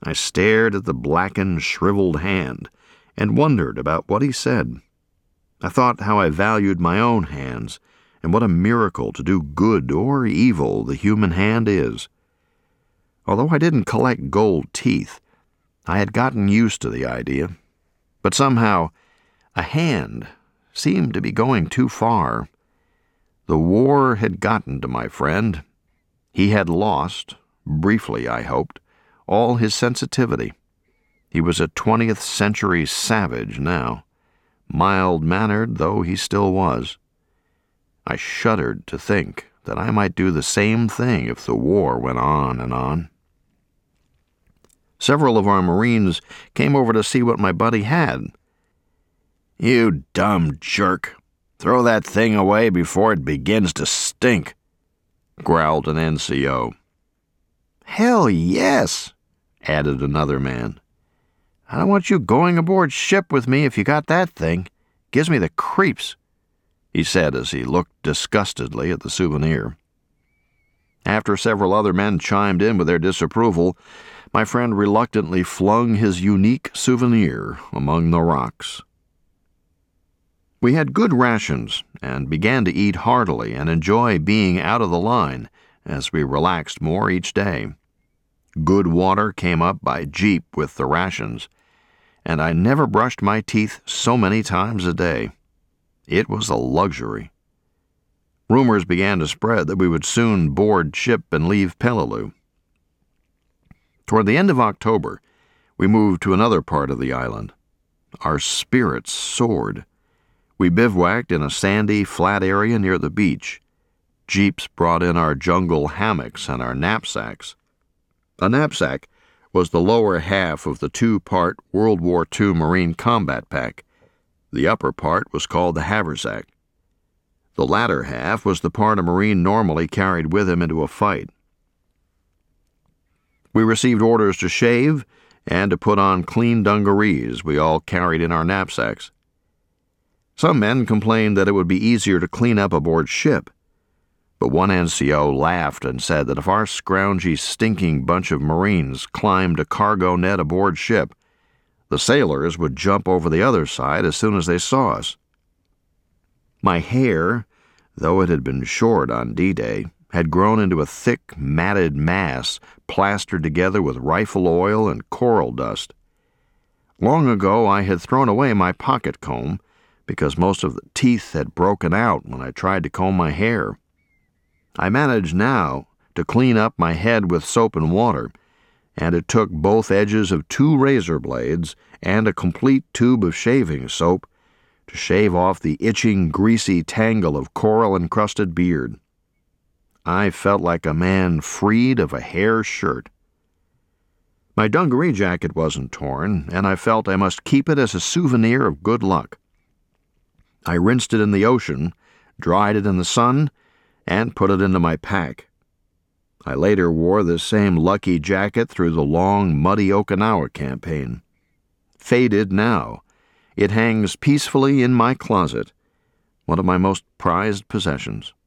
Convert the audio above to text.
I stared at the blackened, shriveled hand and wondered about what he said. I thought how I valued my own hands and what a miracle to do good or evil the human hand is. Although I didn't collect gold teeth, I had gotten used to the idea. But somehow, a hand seemed to be going too far. The war had gotten to my friend. He had lost, briefly I hoped, all his sensitivity. He was a 20th century savage now, mild-mannered though he still was. I shuddered to think that I might do the same thing if the war went on and on. Several of our Marines came over to see what my buddy had. "You dumb jerk. Throw that thing away before it begins to stink," growled an NCO. "Hell yes," added another man. "I don't want you going aboard ship with me if you got that thing. Gives me the creeps," he said as he looked disgustedly at the souvenir. After several other men chimed in with their disapproval, my friend reluctantly flung his unique souvenir among the rocks. We had good rations and began to eat heartily and enjoy being out of the line as we relaxed more each day. Good water came up by jeep with the rations, and I never brushed my teeth so many times a day. It was a luxury. Rumors began to spread that we would soon board ship and leave Peleliu. Toward the end of October, we moved to another part of the island. Our spirits soared. We bivouacked in a sandy, flat area near the beach. Jeeps brought in our jungle hammocks and our knapsacks. A knapsack was the lower half of the two-part World War II Marine combat pack. The upper part was called the haversack. The latter half was the part a Marine normally carried with him into a fight. We received orders to shave and to put on clean dungarees we all carried in our knapsacks. Some men complained that it would be easier to clean up aboard ship, but one NCO laughed and said that if our scroungy, stinking bunch of Marines climbed a cargo net aboard ship, the sailors would jump over the other side as soon as they saw us. My hair, though it had been short on D-Day, had grown into a thick, matted mass plastered together with rifle oil and coral dust. Long ago I had thrown away my pocket comb because most of the teeth had broken out when I tried to comb my hair. I managed now to clean up my head with soap and water, and it took both edges of 2 razor blades and a complete tube of shaving soap to shave off the itching, greasy tangle of coral-encrusted beard. I felt like a man freed of a hair shirt. My dungaree jacket wasn't torn, and I felt I must keep it as a souvenir of good luck. I rinsed it in the ocean, dried it in the sun, and put it into my pack. I later wore this same lucky jacket through the long, muddy Okinawa campaign. Faded now, it hangs peacefully in my closet, one of my most prized possessions.